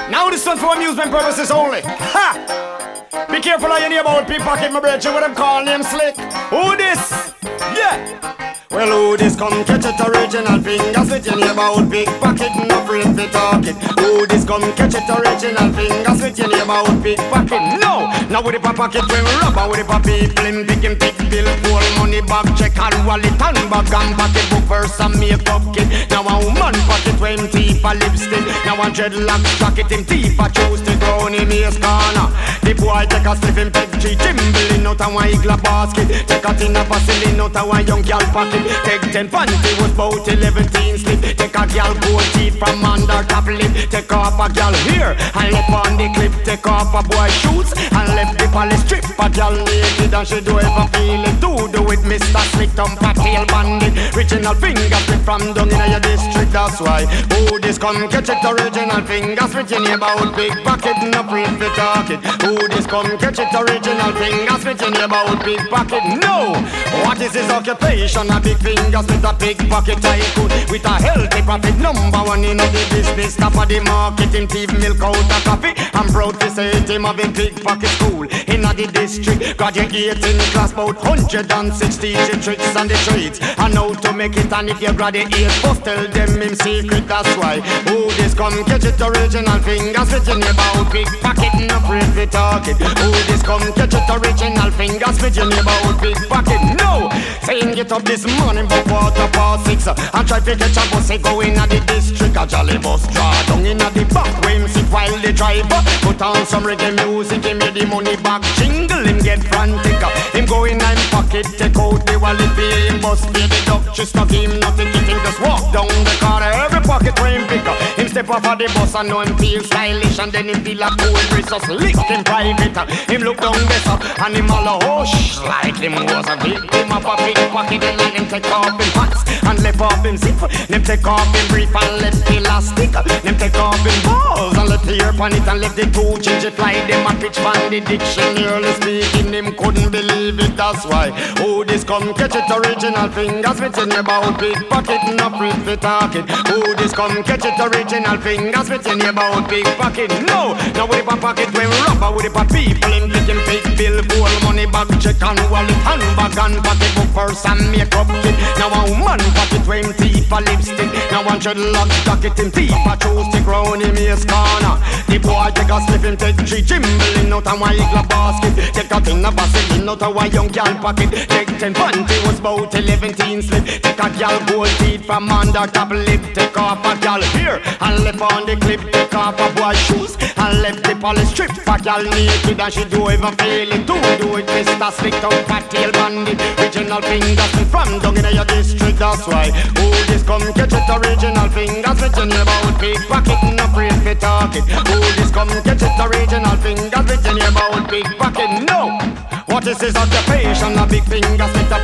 Now this one for amusement purposes only. Ha! Be careful how you name about pickpocket, my brother. What I'm calling him slick. Who this? Yeah. Well, who this come catch it original fingers with your name out pickpocket, no afraid to talk it. Who this come catch it original fingers with your name out pickpocket? No, now with the pocket when rubber with the people in pick and pick bill, full money bag, check and wallet and bag and pocket book, purse and makeup kit. Now a woman pocket when teeth a lipstick. Now a dreadlock jacket him teeth a choose to grow in his corner. The boy take a sniff him peg tree, timbling out a one igla basket. Take a tin of vaseline out a one young girl pocket. Take 10 panty was bout 11 slip. Take a girl gold teeth from under top lip. Take off a girl here and left on the clip. Take off a boy shoes and left the polish strip. A girl naked and she do ever feel it. Do it Mr. Slick Thumper Tail Bandit. Original fingerprint from down in your district. That's why who this come catch it original fingers with your name out big pocket. No afraid to talk it. Who this come catch it original fingers with your name out big pocket. No, what is his occupation? A big fingers with a big pocket tycoon with a healthy profit. Number one in the business, top of the market. Him thief milk out a coffee. I'm proud to say it, him have a big pocket school in the district. Graduate in class about 160 tricks on the streets. I know to make it, and if you graduate first tell them him secret. That's why who this come catch it original fingers with your name out big pocket. No afraid to talk it. Who this come catch it original fingers with your name out big pocket. No, saying get up this morning but 6:15 and try to catch a bus going at the district. A jolly bus draw down in the back where him sit while the driver put on some reggae music. Him get the money back jingle, him get frantic. Him go in and pocket, take out the wallet, pay him bus, pay the duchess. Not him, nothing, him just walk down the corner. Every pocket where him pick up. Him step off of the bus and know him feel stylish, and then him feel a cool breeze just lick him private. Him look down this and him all a hush like him was a victim of a pickpocket. And let him take off him pants and left off him zip. Them take off him brief and left elastic. Them take off him balls and left the ear pan it and left the two ginger fly. Them a pitch from the dictionary speaking. Him couldn't believe it. That's why who this come catch it original fingers with your name out big pocket. No afraid to talk it. Who this come catch it original fingers with your name out big pocket. No, now with the pocket when rubber with the people in picking big bill, full money bag, check and wallet, handbag and pocket book, purse and makeup kit. Now a woman pocket when teeth a lipstick. Now one dreadlock jacket him teeth a choose to grown in his corner. The boy take a slip him take three jimbling out a one igla basket. Take a tin of vaseline out a one young girl pocket. Take 10 panty was bout 11 slip. Take a girl gold teeth from under top lip. Take off a girl here and left on the clip. Take off a boy shoes and left the polish strip. A girl naked and she do ever feel it. Do it Mr. Slick Thumper Tail Bandit. Original fingers from down in your district. That's why who this come catch it original fingers with your name out big pocket. No afraid to talk it. Who this come catch it original fingers with your name out big pocket. No, what is his occupation? A big fingers with a